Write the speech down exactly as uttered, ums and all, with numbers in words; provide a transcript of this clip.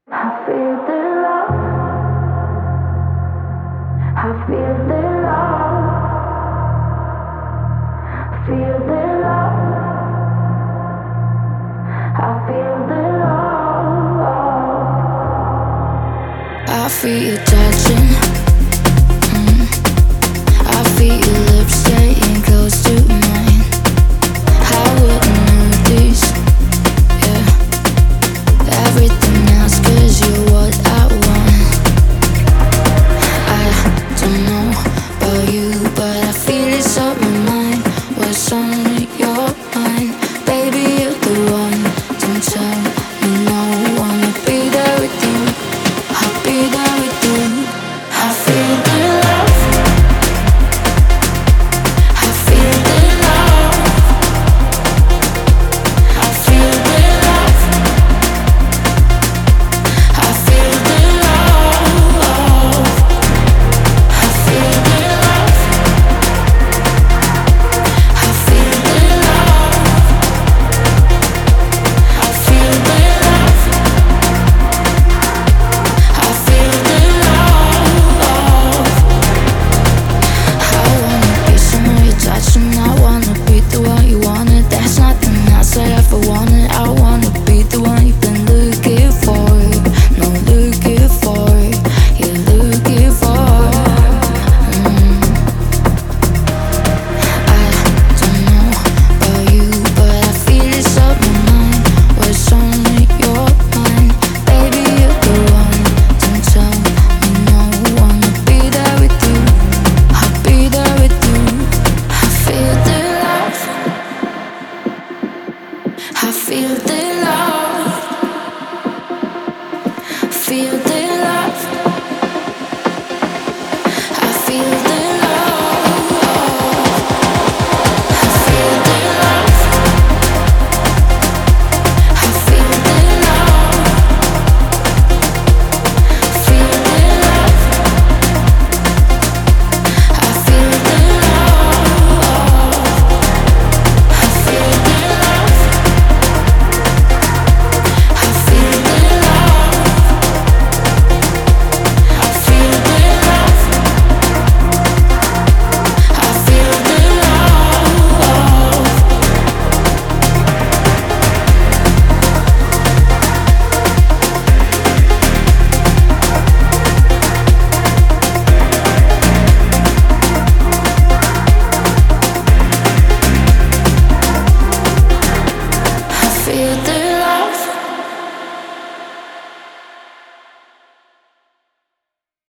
I feel the love, I feel the love, feel the love, I feel the love. I feel you touching, mm. I feel your lips staying close to mine. I wouldn't notice, yeah, everything else 'cause you're what I want. I don't know about you, but I feel it's on my mind. What's on your mind? Baby, you're the one. Don't tell me no, wanna be there with you. I'll be there with you. I feel the love. I feel the love. I feel the love. I feel the love. I feel the love. I feel the love. I feel the love. I feel the love. I wanna be someone you touch, and I wanna be the one you wanted. There's nothing else I ever wanted. I wanna be the one you've been looking for. No, looking for. You're looking for. Mm. I don't know about you, but I feel it's on my mind. What's on your mind? Baby, you're the one. Don't tell me no, wanna be there with you. I'll be there with you. I feel the love. I feel the love. Feel the